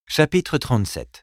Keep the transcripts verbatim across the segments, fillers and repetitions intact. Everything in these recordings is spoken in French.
Chapitre trente-sept.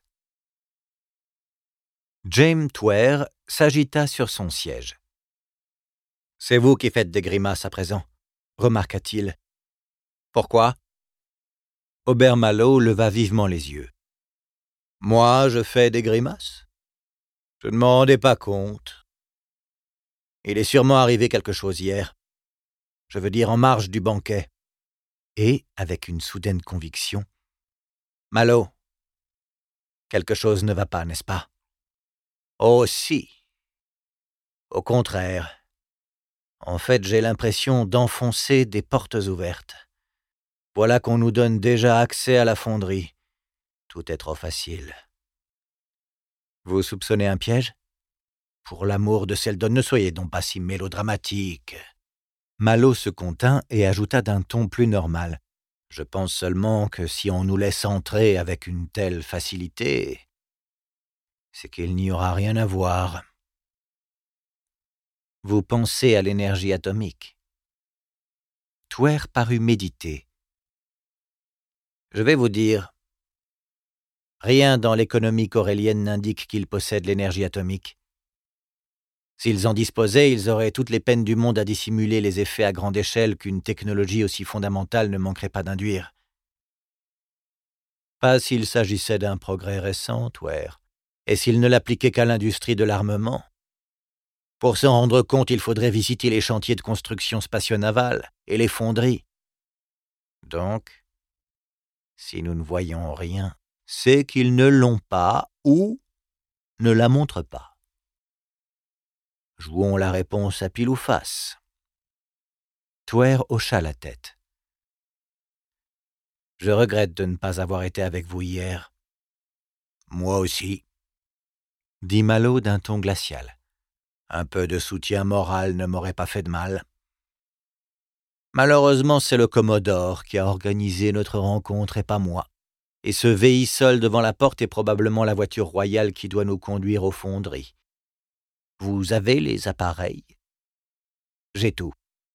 James Twere s'agita sur son siège. « C'est vous qui faites des grimaces à présent, » remarqua-t-il. « Pourquoi » Hobert Mallow leva vivement les yeux. « Moi, je fais des grimaces ? Je ne m'en rendais pas compte. Il est sûrement arrivé quelque chose hier. Je veux dire en marge du banquet. » Et, avec une soudaine conviction, « Mallow, quelque chose ne va pas, n'est-ce pas ? » « Oh si. Au contraire. En fait, j'ai l'impression d'enfoncer des portes ouvertes. Voilà qu'on nous donne déjà accès à la fonderie. Tout est trop facile. » « Vous soupçonnez un piège ? Pour l'amour de Seldon, ne soyez donc pas si mélodramatique. » Mallow se contint et ajouta d'un ton plus normal. « Je pense seulement que si on nous laisse entrer avec une telle facilité, c'est qu'il n'y aura rien à voir. » « Vous pensez à l'énergie atomique ?» Twere parut méditer. « Je vais vous dire, rien dans l'économie corellienne n'indique qu'ils possèdent l'énergie atomique. S'ils en disposaient, ils auraient toutes les peines du monde à dissimuler les effets à grande échelle qu'une technologie aussi fondamentale ne manquerait pas d'induire. Pas s'il s'agissait d'un progrès récent, Twere, et s'ils ne l'appliquaient qu'à l'industrie de l'armement. Pour s'en rendre compte, il faudrait visiter les chantiers de construction spatio-navale et les fonderies. Donc, si nous ne voyons rien, c'est qu'ils ne l'ont pas ou ne la montrent pas. Jouons la réponse à pile ou face. » Twere hocha la tête. « Je regrette de ne pas avoir été avec vous hier. »« Moi aussi, » dit Mallow d'un ton glacial. « Un peu de soutien moral ne m'aurait pas fait de mal. Malheureusement, c'est le Commodore qui a organisé notre rencontre et pas moi. Et ce V I seul devant la porte est probablement la voiture royale qui doit nous conduire aux fonderies. Vous avez les appareils ? » « J'ai tout, oui. »